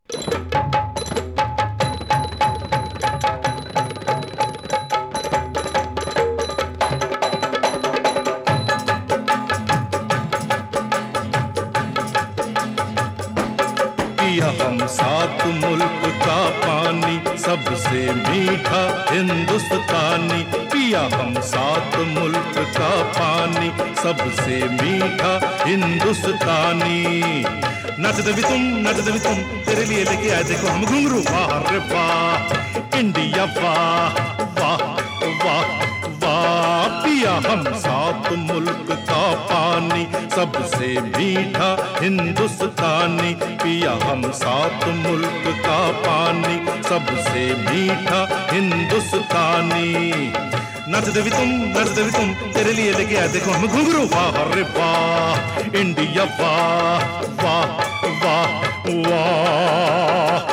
पिया हम सात मुल्क का पानी सबसे मीठा हिंदुस्तानी। पिया हम सात मुल्क का पानी सबसे मीठा हिंदुस्तानी। नच दे भी तुम तेरे लिए लेके आए देखो हम घुंघरू। वाह रे वाह इंडिया वाह वाह वाह वाह। पिया हम सात मुल्क का पानी सबसे मीठा हिंदुस्तानी। पिया हम सात मुल्क का पानी सबसे मीठा हिंदुस्तानी। नच दे भी तुम तेरे लिए लेके आए देखो हम घुंघरू। वाह रे वाह इंडिया वाह वाह वाह वाह।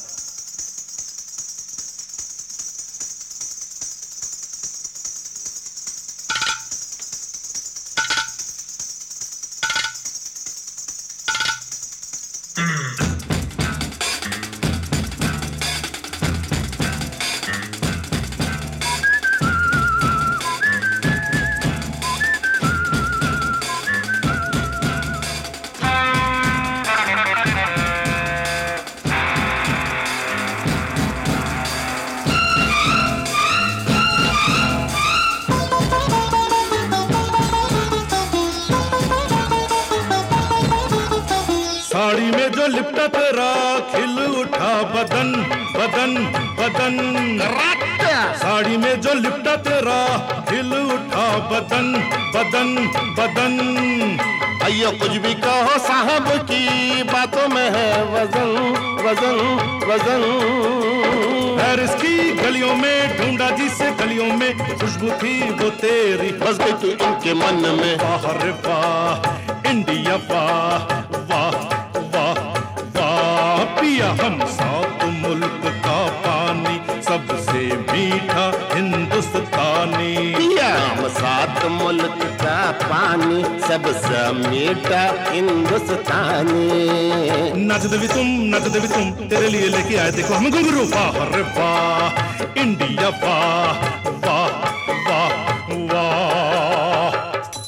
साड़ी में जो लिपटा तेरा खिल उठा बदन बदन बदन। साड़ी में जो लिपटा तेरा खिल उठा बदन बदन बदन। अयो कुछ भी कहो साहब की बातों में है वजन वजन वजन। पेरिस की गलियों में ढूंढा जिसे गलियों में खुशबू थी वो तेरी बस गई तू इनके मन में। वाह रे वाह इंडिया वाह वाह वाह वाह। पिया हम सात मुल्क का पानी सबसे मीठा हिंदुस्तानी। पिया हम सात मुल्क का पानी सबसे मीठा हिंदुस्तानी। नच दे भी तुम तेरे लिए लेके आए देखो हम घुंघरू। वाह रे वाह इंडिया वाह वाह वाह वाह।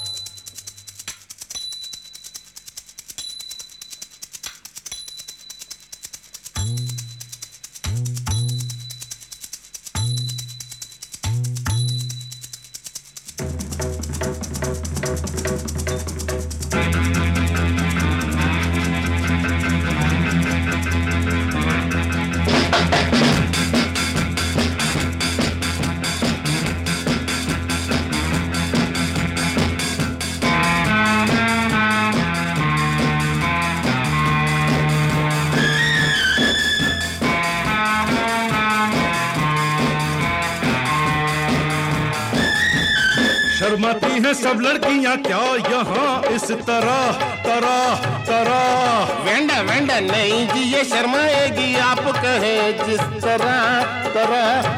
शर्माती हैं सब लड़कियां क्या यहाँ इस तरह तरह तरह। वेंडा वेंडा नहीं जी ये शर्माएगी आप कहे जिस तरह तरह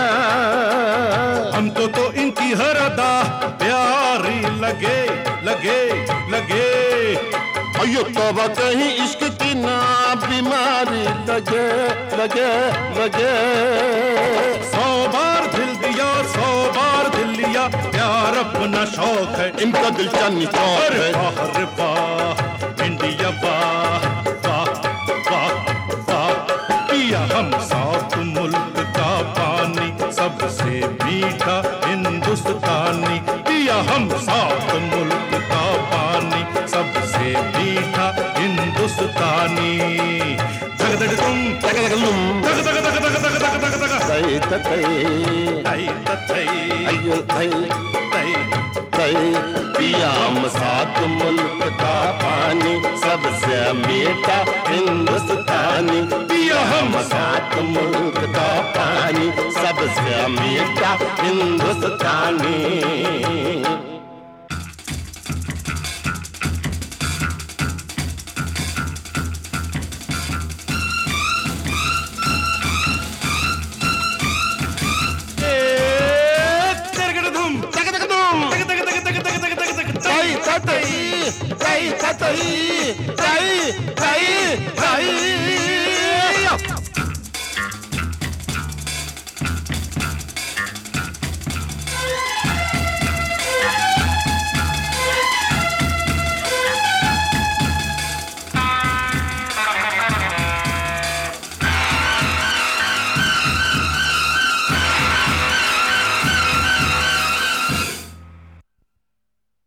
तरह। हमको इनकी हर अदा प्यारी लगे लगे लगे। अयो तौबा कहीं इश्क की ना बीमारी लगे लगे लगे। 100 बार दिल दिया 100 बार दिल लिया प्यार अपना शौक है इनका दिल चांदनी चौक है। वाह रे वाह इंडिया वाह वाह वाह वाह। पिया हम सात मुल्क का पानी सबसे मीठा हिंदुस्तानी। पिया हम सात मुल्क का पानी सबसे मीठा हिंदुस्तानी। धग धग तुम तक तक लुम धग धग धग धग धग धग धग धग तई तई तई तई अयो तई तई तई। पिया हम सात मुल्क का पानी सबसे मीठा हिंदुस्तानी। पिया हम सात मुल्क का पानी सबसे मीठा हिंदुस्तानी। तई तई तई तई तई तई